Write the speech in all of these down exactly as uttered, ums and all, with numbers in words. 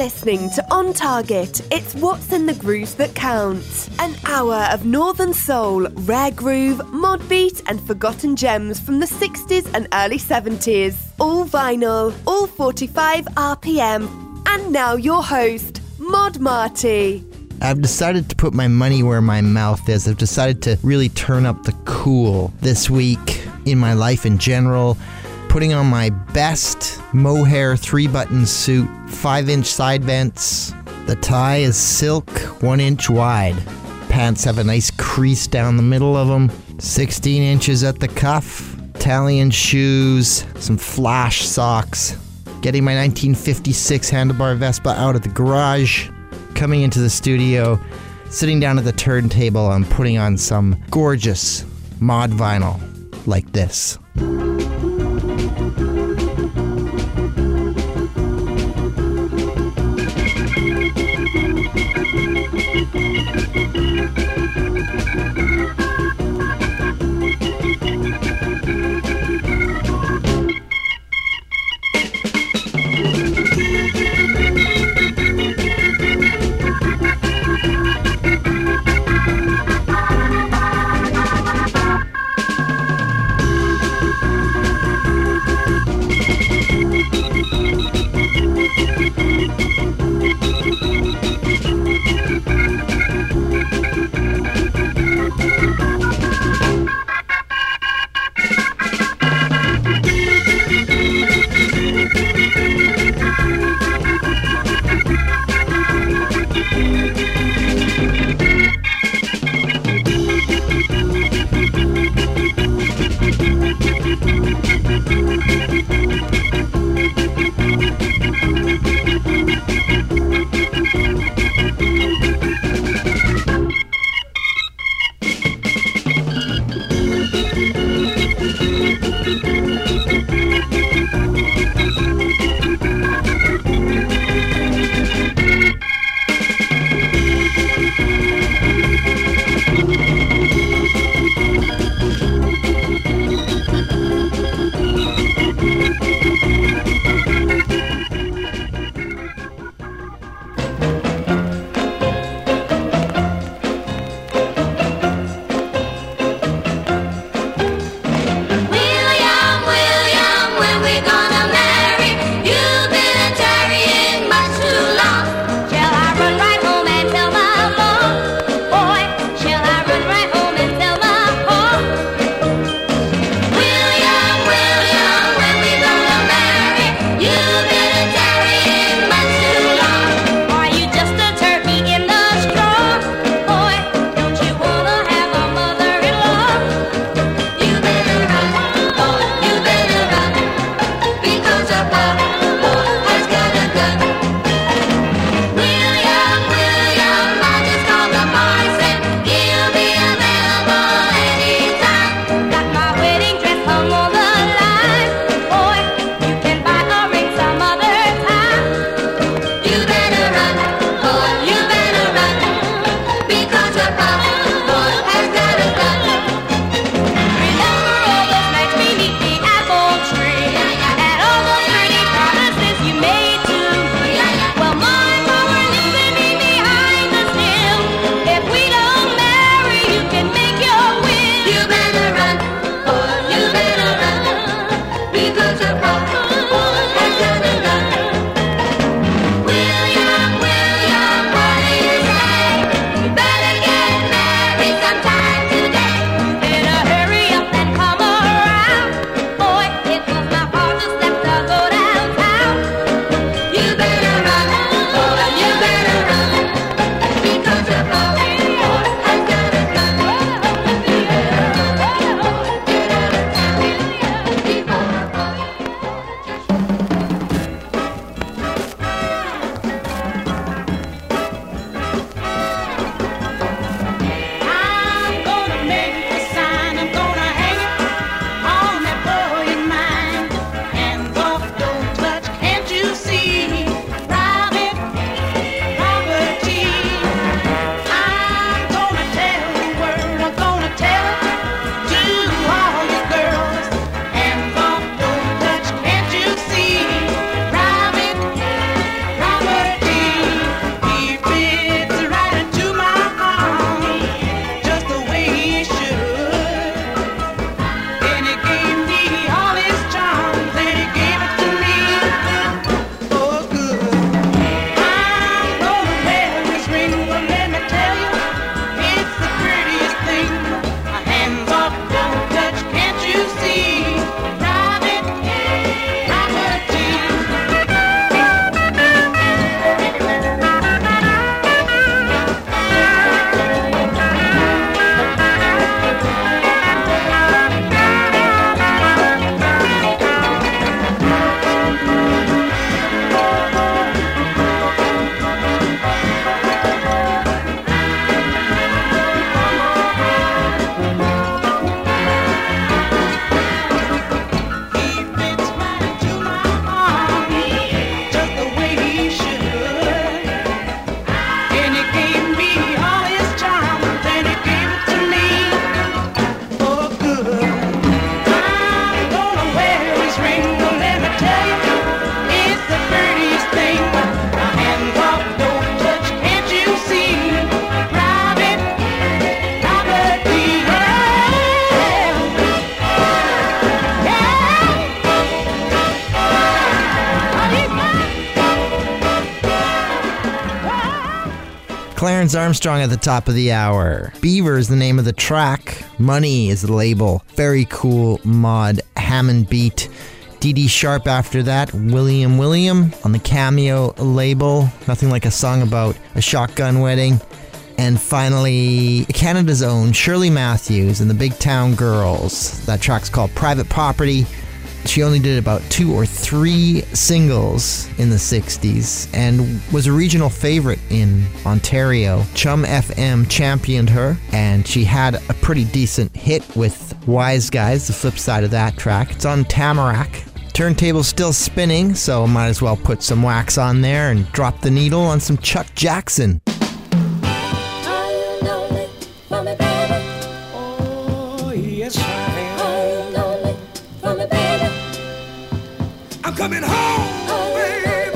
listening to On Target. It's what's in the grooves that count. An hour of Northern Soul, rare groove, mod beat and forgotten gems from the sixties and early seventies. All vinyl, all forty-five R P M. And now your host, Mod Marty. I've decided to put my money where my mouth is. I've decided to really turn up the cool this week in my life in general. Putting on my best mohair three-button suit, five-inch side vents. The tie is silk, one inch wide. Pants have a nice crease down the middle of them. sixteen inches at the cuff. Italian shoes, some flash socks. Getting my nineteen fifty-six handlebar Vespa out of the garage. Coming into the studio, sitting down at the turntable and putting on some gorgeous mod vinyl like this. Clarence Armstrong at the top of the hour. Beaver is the name of the track. Money is the label. Very cool mod Hammond beat. Dee Dee Sharp after that. William William on the Cameo label. Nothing like a song about a shotgun wedding. And finally, Canada's own Shirley Matthews and the Big Town Girls. That track's called Private Property. She only did about two or three singles in the sixties and was a regional favorite in Ontario. Chum F M championed her, and she had a pretty decent hit with Wise Guys, the flip side of that track. It's on Tamarack. Turntable's still spinning, so might as well put some wax on there and drop the needle on some Chuck Jackson. I'm coming home, baby.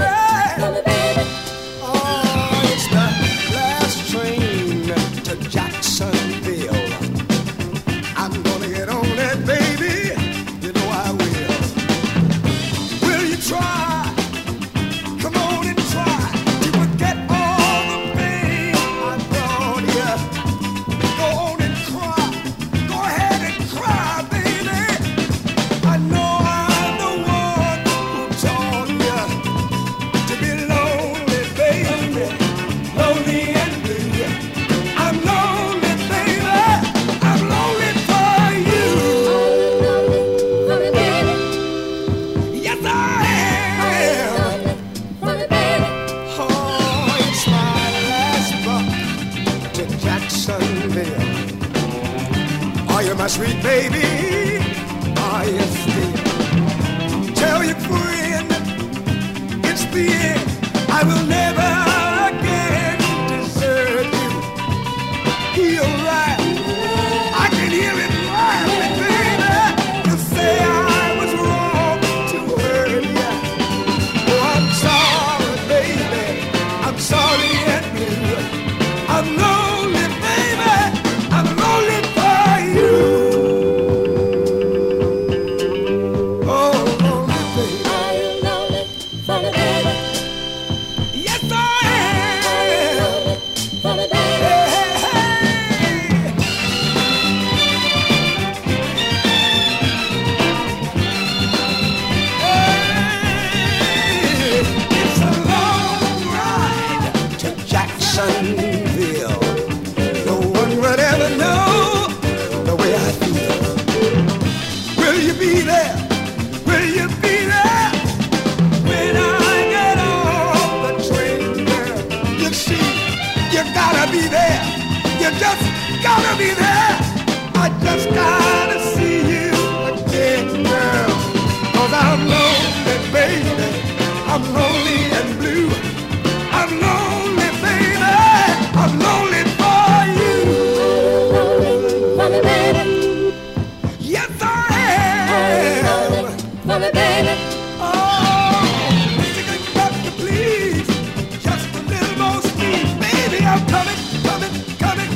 Oh, it's the last train to Jacksonville. I'm gonna get on it, baby. You know I will. Will you try? Come on and try to forget all the pain I brought you. Go on and cry. Go ahead and cry, baby. I know. My sweet baby, are you still? Tell your friend it's the end. I will never again desert you. He'll laugh. I can hear him laughing, baby. You say I was wrong to hurt you. Oh, I'm sorry, baby. I'm sorry and blue. I'm lonely, baby. I'm lonely for you. Gotta be there. I just gotta see you again, girl. Cause I'm lonely, baby. I'm lonely and blue. I'm lonely, baby. I'm lonely for you. Lonely, baby. Yes, I am. Lonely, baby. Oh, Mister Doctor, please. Just a little more speed. Baby, I'm coming, coming, coming.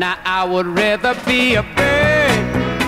Now I would rather be a bird,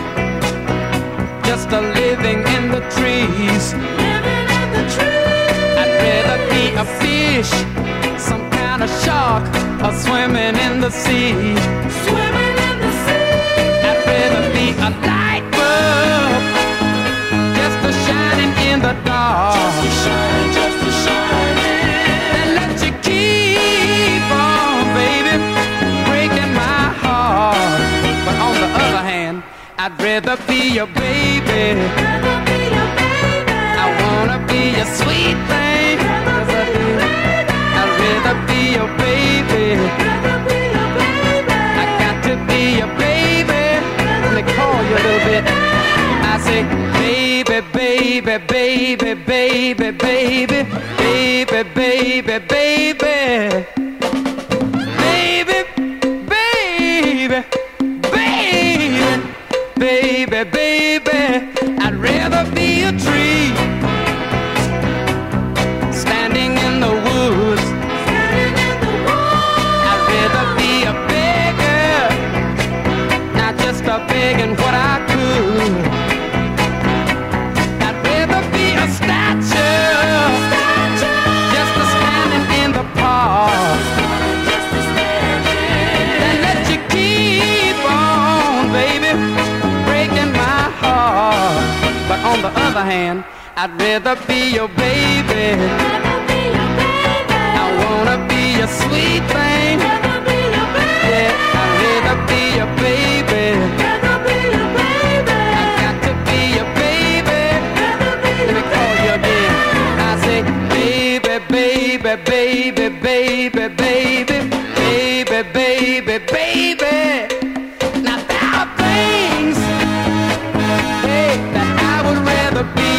just a living in the trees. Living in the trees. I'd rather be a fish, some kind of shark, or swimming in the sea. Swimming in the sea. I'd rather be a light bulb, just a shining in the dark. Just a shining, just a shining. And let you keep on, baby, breaking my heart. But on the other hand, I'd rather be your baby. Rather be your baby. I wanna be your sweet thing. Rather be your baby. I'd rather be your baby. Rather be your baby. I got to be your baby. Let me call you a little bit. I say, baby, baby, baby, baby, baby, baby, baby, baby, baby, baby, baby, baby, baby. I'd rather be a tree standing in the woods. Standing in the woods. I'd rather be a beggar, not just a begging what I could. I'd rather be a statue, just a standing in the park. Just a standing. And let you keep on, baby, breaking my heart. But on the other hand, I'd rather be your baby. Rather be your baby. I wanna be your sweet thing. Rather be your baby. Yeah, I'd rather be your baby. Rather be your baby. I got to be your baby. Rather be Let me your call you again. I say, baby, baby, baby, baby, baby, baby, baby, baby. Now there are things, hey, that I would rather be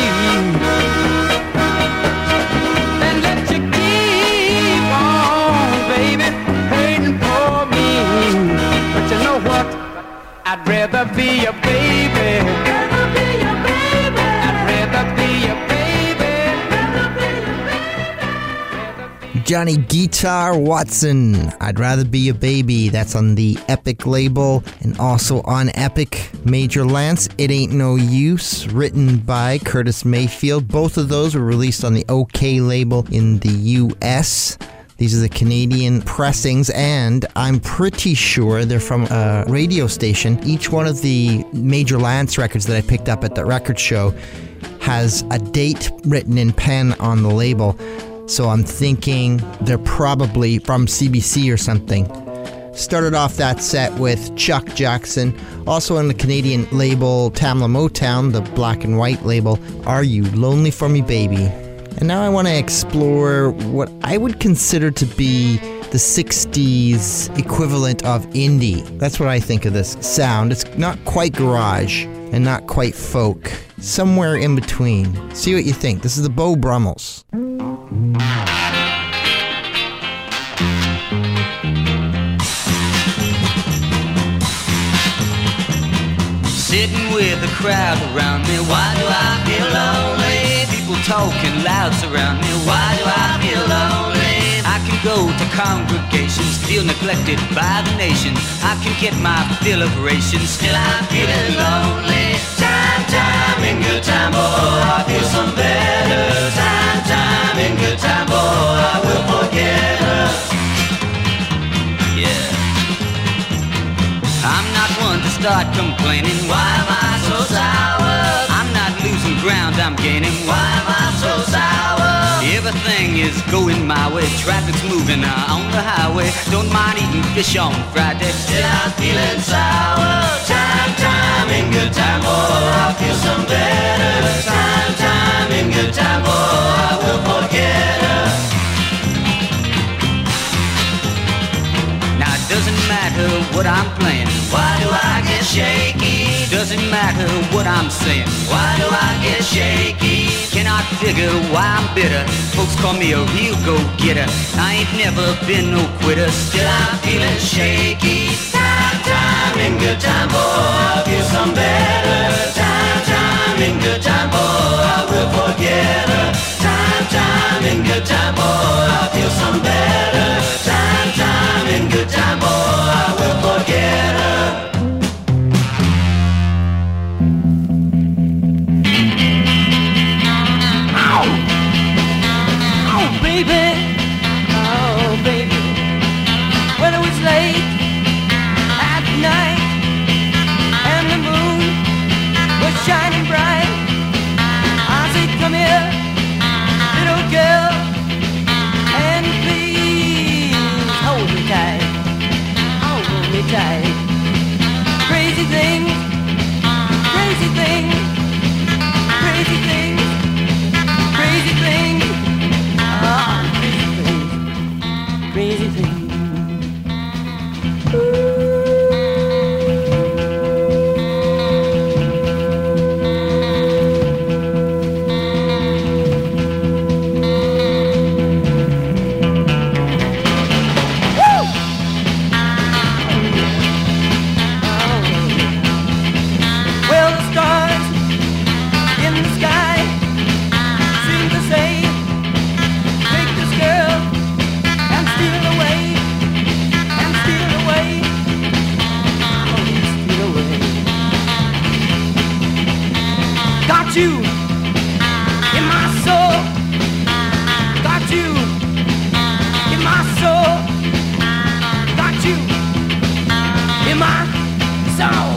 than let you keep on, baby, hating for me. But you know what? I'd rather be your baby. Rather be your baby. I'd rather be your baby. Rather be your baby. Johnny Guitar Watson, I'd Rather Be a Baby. That's on the Epic label, and also on Epic, Major Lance, It Ain't No Use, written by Curtis Mayfield. Both of those were released on the OK label in the U S. These are the Canadian pressings, and I'm pretty sure they're from a radio station. Each one of the Major Lance records that I picked up at the record show has a date written in pen on the label. So I'm thinking they're probably from C B C or something. Started off that set with Chuck Jackson, also on the Canadian label Tamla Motown, the black and white label, Are You Lonely For Me Baby? And now I want to explore what I would consider to be the sixties equivalent of indie. That's what I think of this sound. It's not quite garage and not quite folk. Somewhere in between. See what you think. This is the Beau Brummels. Sitting with a crowd around me, why do I feel lonely? People talking loud surround me, why do I feel lonely? I can go to congregations, feel neglected by the nation. I can get my fill of rations, still I'm feeling lonely. Time, time, in good time, boy, I feel some better. Time, time, in good time, boy, I will forget her. Yeah. I'm not one to start complaining, why am I so sour? I'm not losing ground, I'm gaining, why am I so sour? Everything is going my way, traffic's moving uh, on the highway. Don't mind eating fish on Friday, still I'm feeling sour. Time, time, in good time, boy, I feel some better. Time, time, in good time, boy, I will forget her. Now it doesn't matter what I'm playing, why do I get shaky? Doesn't matter what I'm saying, why do I get shaky? Cannot figure why I'm bitter, folks call me a real go-getter. I ain't never been no quitter, still I'm feeling shaky. Time, time, in good time, boy, I feel some better. Time, time, in good time, boy, I will forget her. Time, time, in good time, boy, I feel some better. Time, time, in good time, boy, I will forget her. right. Crazy thing, crazy thing, crazy thing, crazy thing, oh, crazy thing, crazy thing. Got you in my soul. Got you in my soul. Got you in my soul.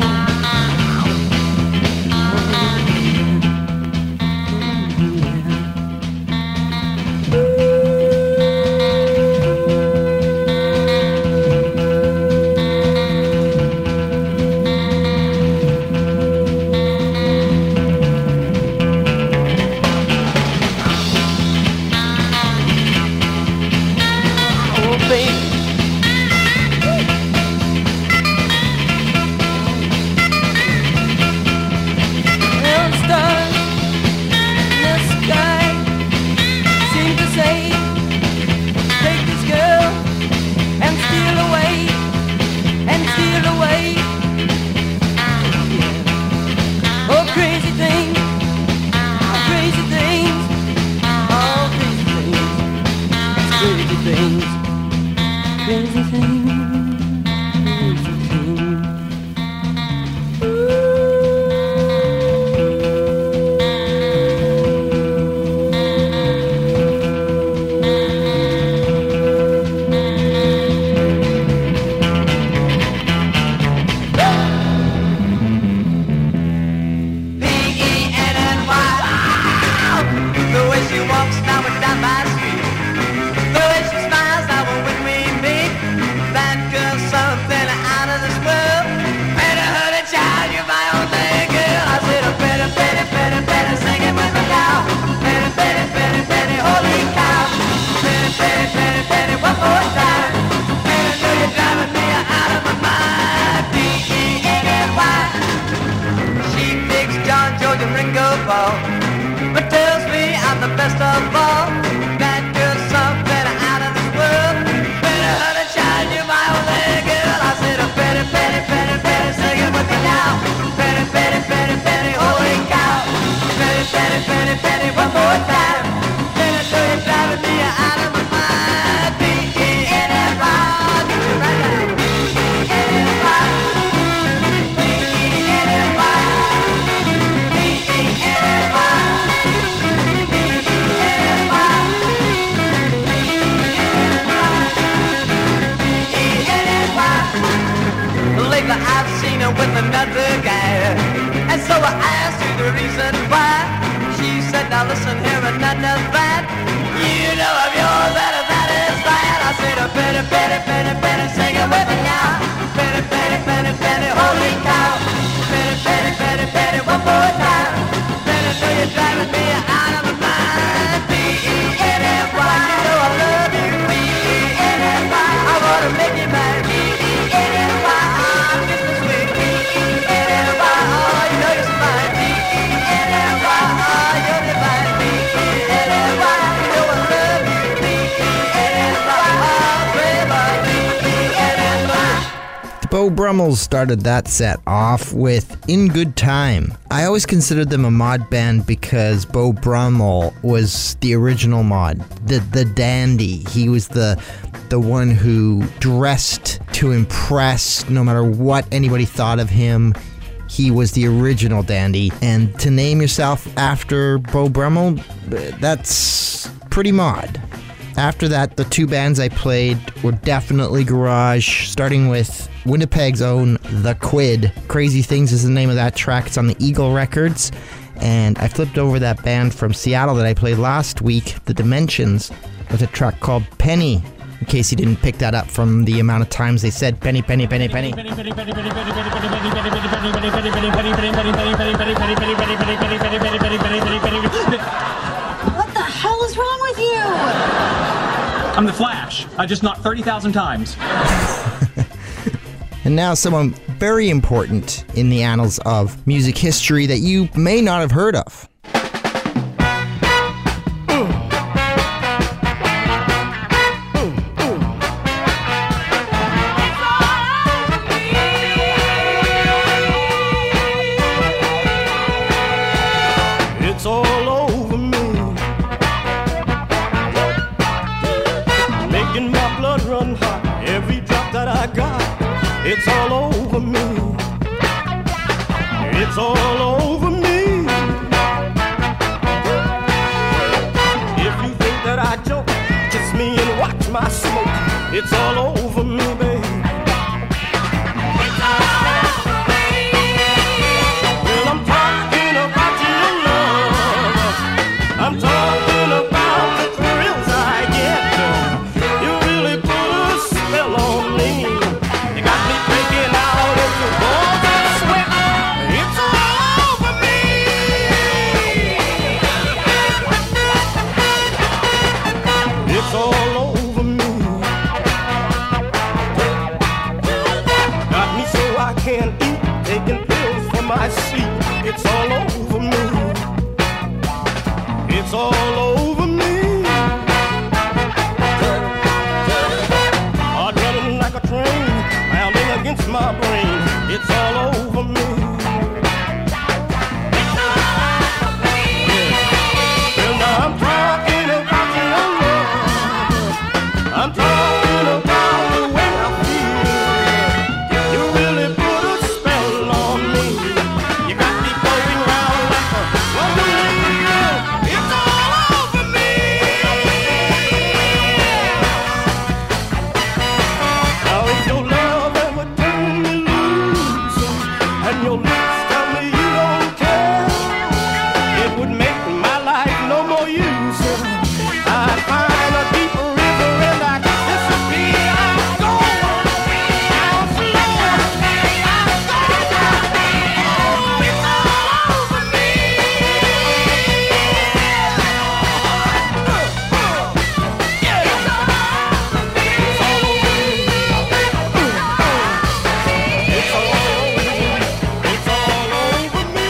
But tells me I'm the best of all. That girl's something out of this world. Better hurt and shine, you're my only girl. I said, oh, Betty, Betty, Betty, Betty, sing it with me now. Betty, Betty, Betty, Betty, holy cow. Betty, Betty, Betty, Betty, one more time. Then I know you're driving me out of my mind. B E N N Y, do it right now. B E N N Y, B E N N Y, B E N N Y. Lately I've seen her with another guy, and so I asked her the reason why. She said, now listen here and none of that. You know I'm yours and that is that. I said, oh, Betty, Betty, Betty, Betty, sing it with me now. Betty, Betty, Betty, Betty, holy cow. Betty, Betty, Betty, Betty, one more time. Betty, know you're driving me out of my mind. B E N N Y, you know I love you. B E N N Y, I wanna make you mine. B E N N Y, I'm just a sweet. B E N N Y, oh, you know you're mine. B E N N Y, oh, you're divine. B E N N Y, you know I love you. B E N N Y, oh, forever. B E N N Y. The Beau Brummels started that set off with In Good Time. I always considered them a mod band because Beau Brummel was the original mod, the the dandy. He was the the one who dressed to impress no matter what anybody thought of him. He was the original dandy. And to name yourself after Beau Brummel, that's pretty mod. After that, the two bands I played were definitely garage, starting with Winnipeg's own The Quid. Crazy Things is the name of that track. It's on the Eagle Records. And I flipped over that band from Seattle that I played last week, The Dimensions, with a track called Penny. In case you didn't pick that up from the amount of times they said penny, penny, penny, penny. What the hell is wrong with you? I'm the Flash. I just knocked thirty thousand times. And now someone very important in the annals of music history that you may not have heard of. It's all over me, making my blood run hot. Every drop that I got, it's all over me. It's all over me. If you think that I joke, kiss me and watch my smoke. It's all over me, baby. Well, I'm talking about your love. I'm talking about the thrills I get. You really put a spell on me. You got me breaking out into balls of sweat. It's all over me. It's all over me. Got me so I can't eat, taking pills for my sleep. It's all over me. It's all over me. Heart running like a train, pounding against my brain. It's all over me. Well, now I'm talking about your love. I'm talking about the way I feel. You really put a spell on me. You got me going round like a running wheel. It's all over me. Now if your love ever turned me loose and your lips tell me you don't care, it would make my life no more use. I'd find a deeper river and I could disappear. I'm going down slow. I'm going down. Oh, it's all over me. Yeah, it's all over me. It's all over me. It's all over me.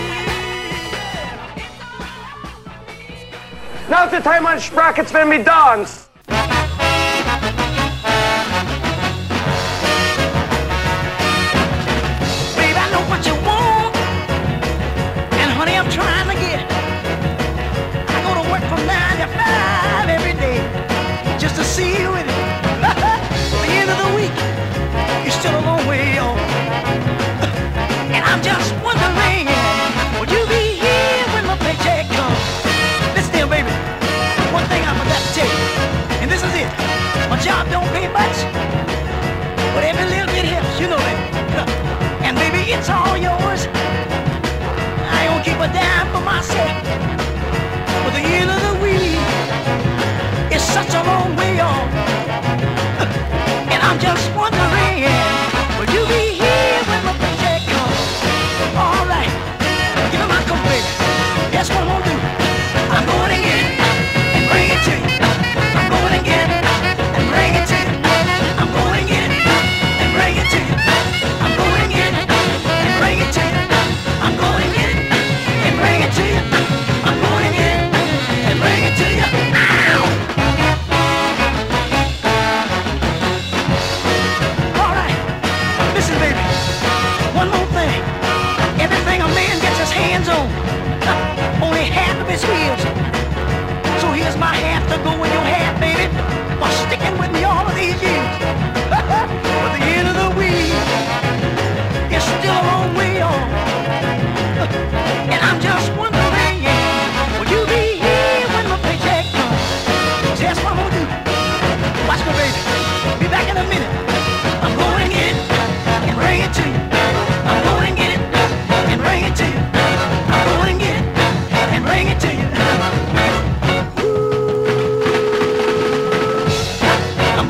Now it's the time on Sprockets when we dance. Babe, I know what you want, and honey, I'm trying to get it. I go to work from nine to five every day just to see you with it. The end of the week, you're still a long way off, and I'm just wondering, will you be here when my paycheck comes? Listen here, baby, one thing I forgot to tell you, and this is it. My job don't pay much, but every little bit helps, you know that. And baby, it's all yours. I don't keep a dime for myself. But the end of the week is such a long way off. And I'm just wondering, will you be here when my paycheck comes? All right, give me my coat, baby. That's what I'm gonna do. I'm going to get it and bring it to you. I'm going to get it and bring it to you. I'm going to get it and bring it to you. I'm going to get it and bring it to you. I'm going to get it and bring it to you. I'm going to get it and bring it to you. Ow! All right, listen, baby. One more thing. Everything a man gets his hands on, only half of his heels. So here's my half to go in your half, baby, for sticking with me all of these years. But the end of the week is still a long way off. And I'm just wondering, will you be here when my paycheck comes? See, that's what I'm gonna do. Watch me, baby. Be back in a minute. I'm going to get it and bring it to you. I'm going to get it and bring it to you. I'm going to get it and bring it to you. I'm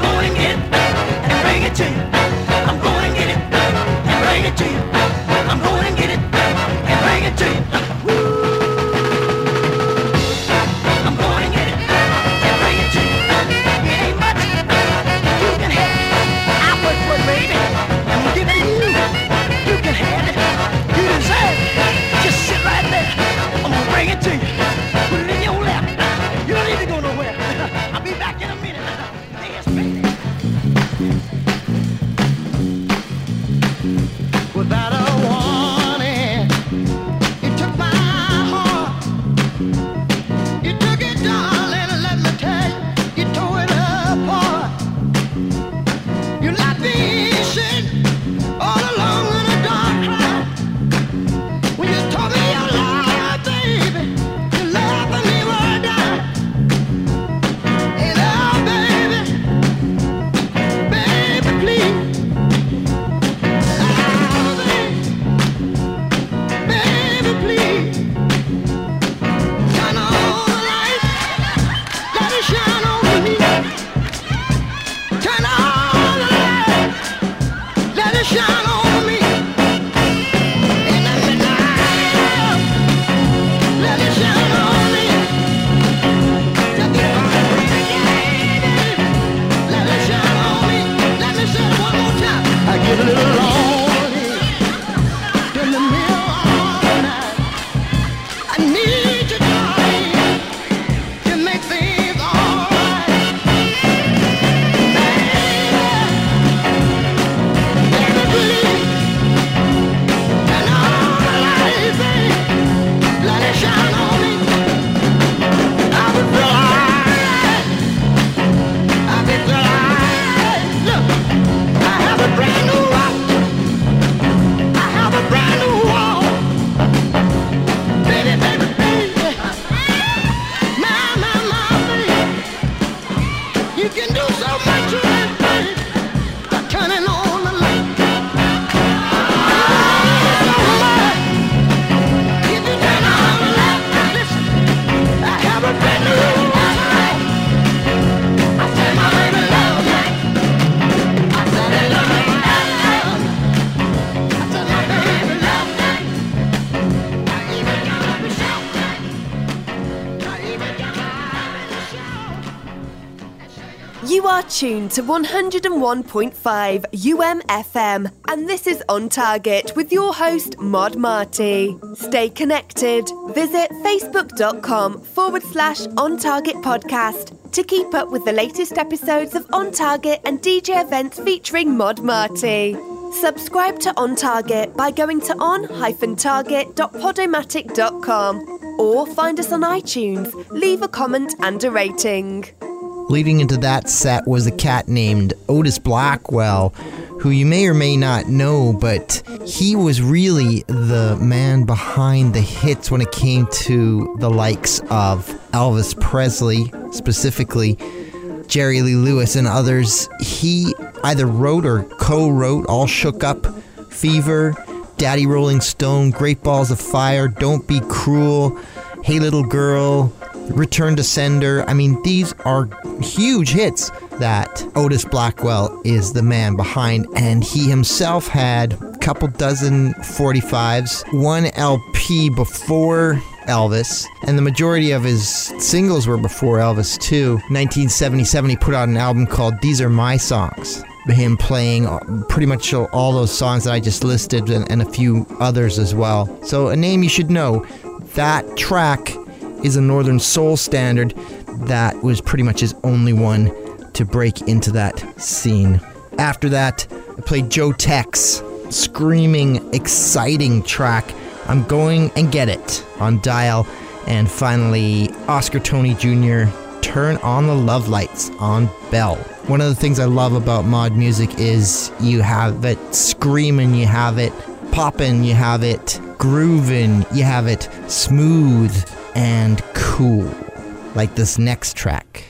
are tuned to one oh one point five U M F M, and this is On Target with your host, Mod Marty. Stay connected. Visit facebook.com forward slash On Target podcast to keep up with the latest episodes of On Target and D J events featuring Mod Marty. Subscribe to On Target by going to on dash target dot podomatic dot com or find us on iTunes, leave a comment and a rating. Leading into that set was a cat named Otis Blackwell, who you may or may not know, but he was really the man behind the hits when it came to the likes of Elvis Presley, specifically Jerry Lee Lewis and others. He either wrote or co-wrote All Shook Up, Fever, Daddy Rolling Stone, Great Balls of Fire, Don't Be Cruel, Hey Little Girl, Return to Sender. I mean, these are huge hits that Otis Blackwell is the man behind, and he himself had a couple dozen forty-fives, one L P before Elvis, and the majority of his singles were before Elvis too. nineteen seventy-seven, he put out an album called These Are My Songs, him playing pretty much all those songs that I just listed and, and a few others as well. So a name you should know. That track is a Northern Soul standard that was pretty much his only one to break into that scene. After that, I played Joe Tex, screaming, exciting track, I'm Going and Get It on Dial. And finally, Oscar Tony Junior, Turn on the Love Lights on Bell. One of the things I love about mod music is you have it screaming, you have it popping, you have it grooving, you have it smooth and cool, like this next track.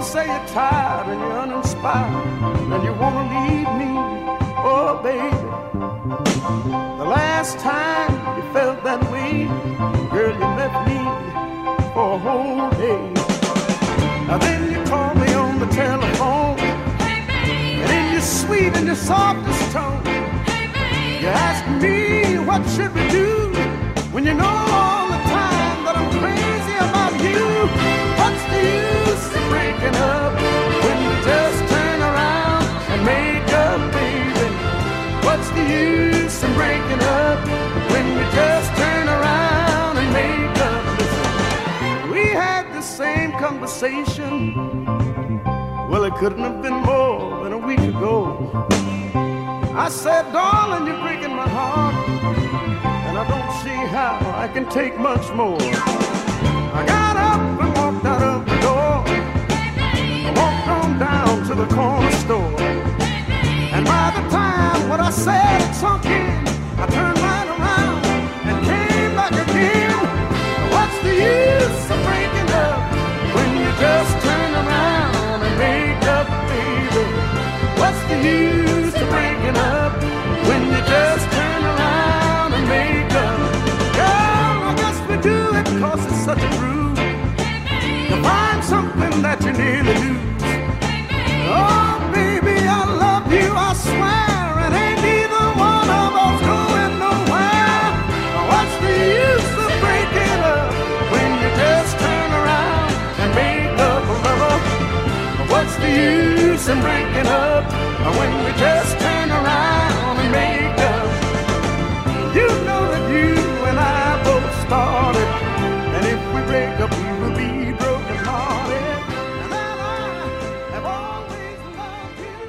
say you're tired and you're uninspired and you wanna leave me, oh baby. The last time you felt that way, girl, you left me for a whole day. Now then you call me on the telephone, and in your sweet and your softest tone, you ask me what should we do when you know all the time that I'm crazy about you. What's the use of breaking up when you just turn around and make up, baby? What's the use of breaking up when you just turn around and make up? Listen, we had the same conversation. Well, it couldn't have been more than a week ago. I said, darling, you're breaking my heart, and I don't see how I can take much more. I got up and walked out of the door. I walked on down to the corner store. And by the time what I said had sunk in, I turned right around and came back again. What's the use of breaking up when you just turn around and make up, baby? What's the use of breaking up when you just turn around and make up? Girl, I guess we do it 'cause it's such a groove to find something that you nearly lose. Oh, baby, I love you, I swear, and ain't neither one of us going nowhere. What's the use of breaking up when you just turn around and make up, lover? What's the use in breaking up when we just turn around and make up? You know that you and I both started, and if we break up, we will be broken hearted. And that I have always loved you.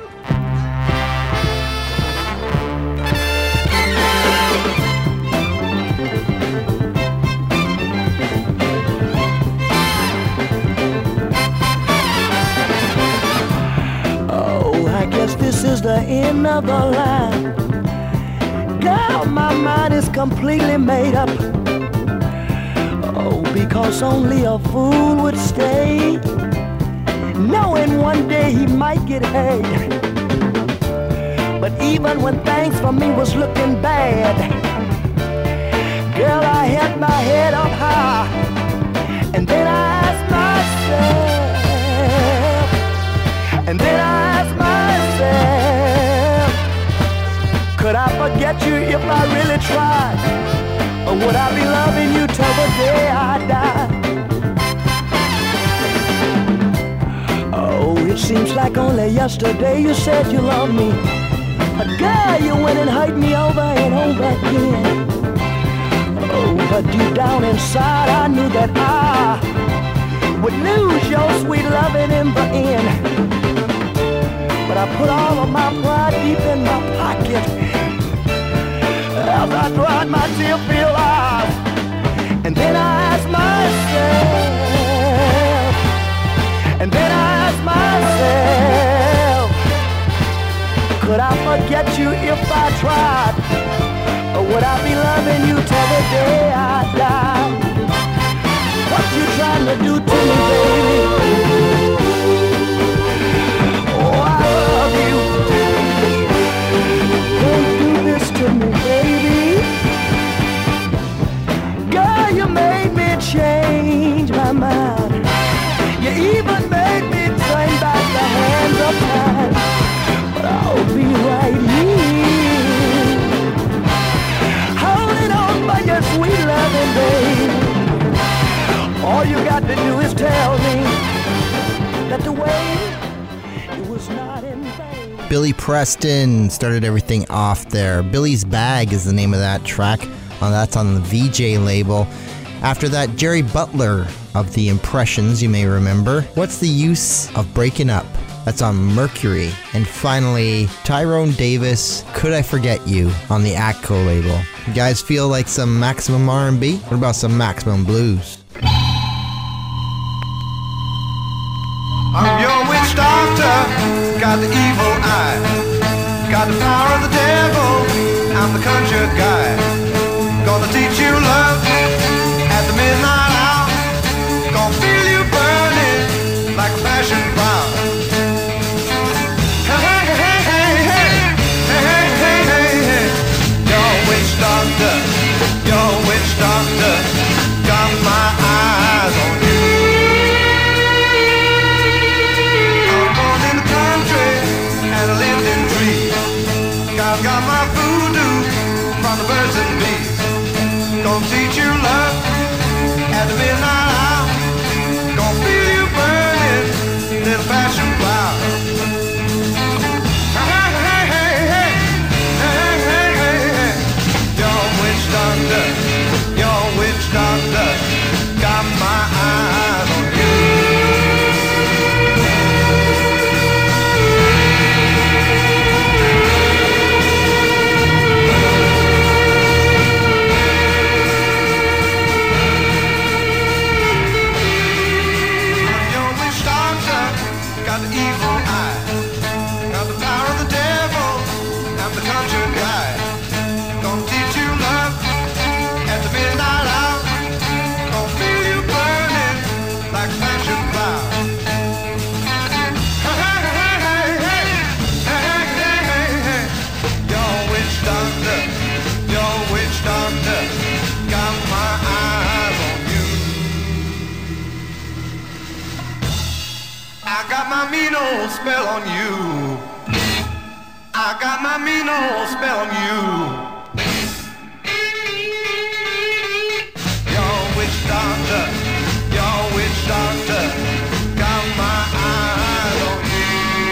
Oh, I guess this is the end of the line. Girl, my mind is completely made up. Oh, because only a fool would stay, knowing one day he might get paid. But even when things for me was looking bad, girl, I held my head up high, and then I asked myself, and then I asked myself, could I forget you if I really tried? Or would I be loving you till the day I die? Oh, it seems like only yesterday you said you loved me, but girl, you went and hurt me over and over again. Oh, but deep down inside I knew that I would lose your sweet loving in the end. But I put all of my pride deep in my pocket as I dried my tear-filled eyes, and then I asked myself, and then I asked myself, could I forget you if I tried? Or would I be loving you till the day I die? What you trying to do to me, baby? Oh, I love you. Don't do this to me, baby. Girl, you made me change my mind. You even made me turn back the hands of time. But I'll be right here, holding on by your sweet loving, baby. All you got to do is tell me that the wait, it was not in vain. Billy Preston started everything off there. Billy's Bag is the name of that track. Oh, that's on the V J label. After that, Jerry Butler of The Impressions, you may remember. What's the Use of Breaking Up? That's on Mercury. And finally, Tyrone Davis, Could I Forget You, on the Atco label. You guys feel like some Maximum R and B? What about some Maximum Blues? I'm your witch doctor, got the evil eye, got the power of the devil, I'm the conjure guy. Gonna teach you love at the midnight hour, gonna feel you burning like a passion fire. voodoo from the birds and bees. Gonna teach you love at the midnight hour. Gonna feel you burning, little passion flower. Hey, hey, hey, hey, hey, hey, hey, hey. Your witch doctor, your witch doctor, got my eyes on you. Got the evil eye, got the power of the devil, I'm the conjured guy. Gonna teach you love at the midnight hour. Gonna feel you burning like a passion flower. Hey, hey, hey, hey, hey, hey, hey, hey. Your witch doctor, your witch doctor, got my eyes on you. I got my mean old spell on you. I got my mean old spell on you. Your witch doctor, your witch doctor, got my eyes on you.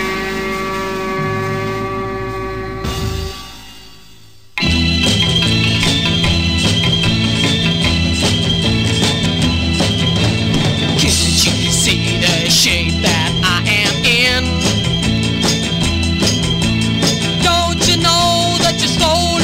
Can't you see the shape that I am in? Don't you know that you're slowly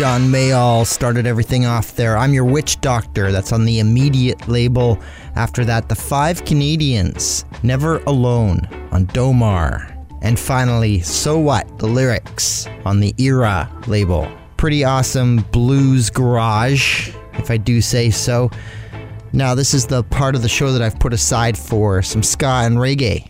John Mayall started everything off there. I'm Your Witch Doctor. That's on the Immediate label. After that, The Five Canadians, Never Alone on Domar. And finally, So What? The Lyrics on the Era label. Pretty awesome blues garage, if I do say so. Now, this is the part of the show that I've put aside for some ska and reggae.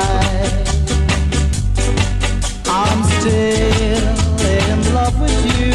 I'm still in love with you.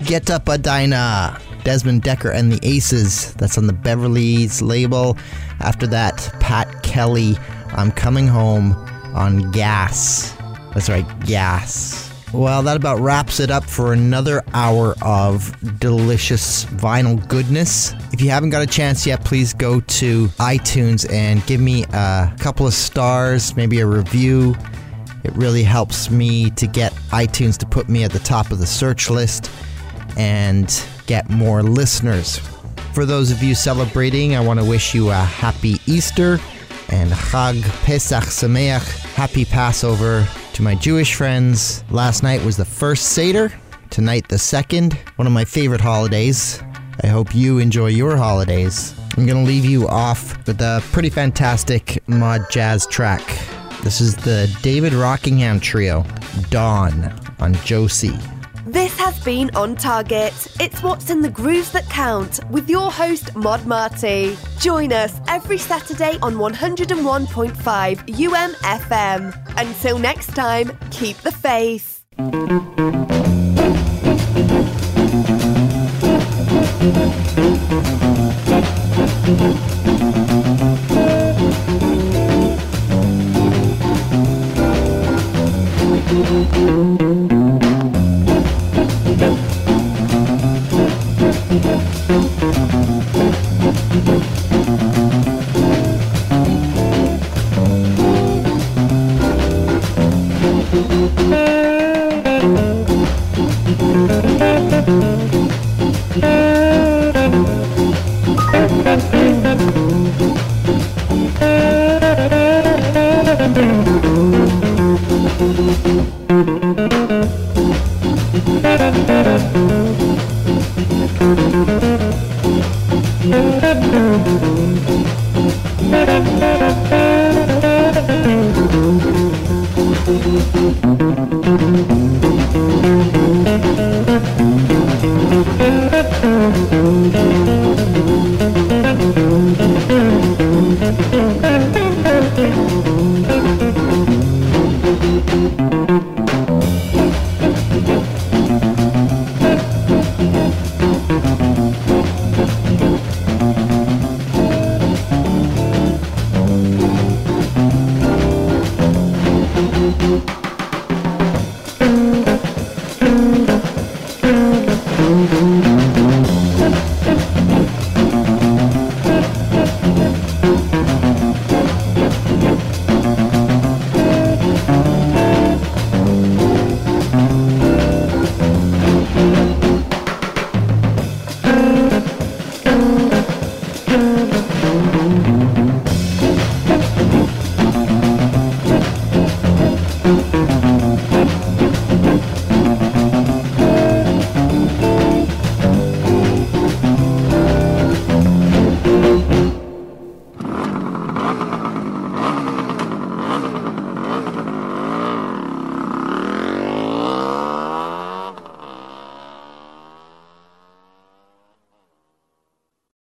Get Up a Dinah, Desmond Decker and the Aces. That's on the Beverly's label. After that, Pat Kelly, I'm Coming Home on Gas. That's right, Gas. Well, that about wraps it up for another hour of delicious vinyl goodness. If you haven't got a chance yet, please go to iTunes and give me a couple of stars, maybe a review. It really helps me to get iTunes to put me at the top of the search list and get more listeners. For those of you celebrating, I want to wish you a happy Easter and Chag Pesach Sameach, happy Passover. To my Jewish friends, last night was the first Seder, tonight the second, one of my favorite holidays. I hope you enjoy your holidays. I'm going to leave you off with a pretty fantastic mod jazz track. This is the David Rockingham Trio, Dawn, on Josie. This has been On Target. It's what's in the grooves that count with your host, Mod Marty. Join us every Saturday on one oh one point five U M F M. Until next time, keep the faith. Thank you.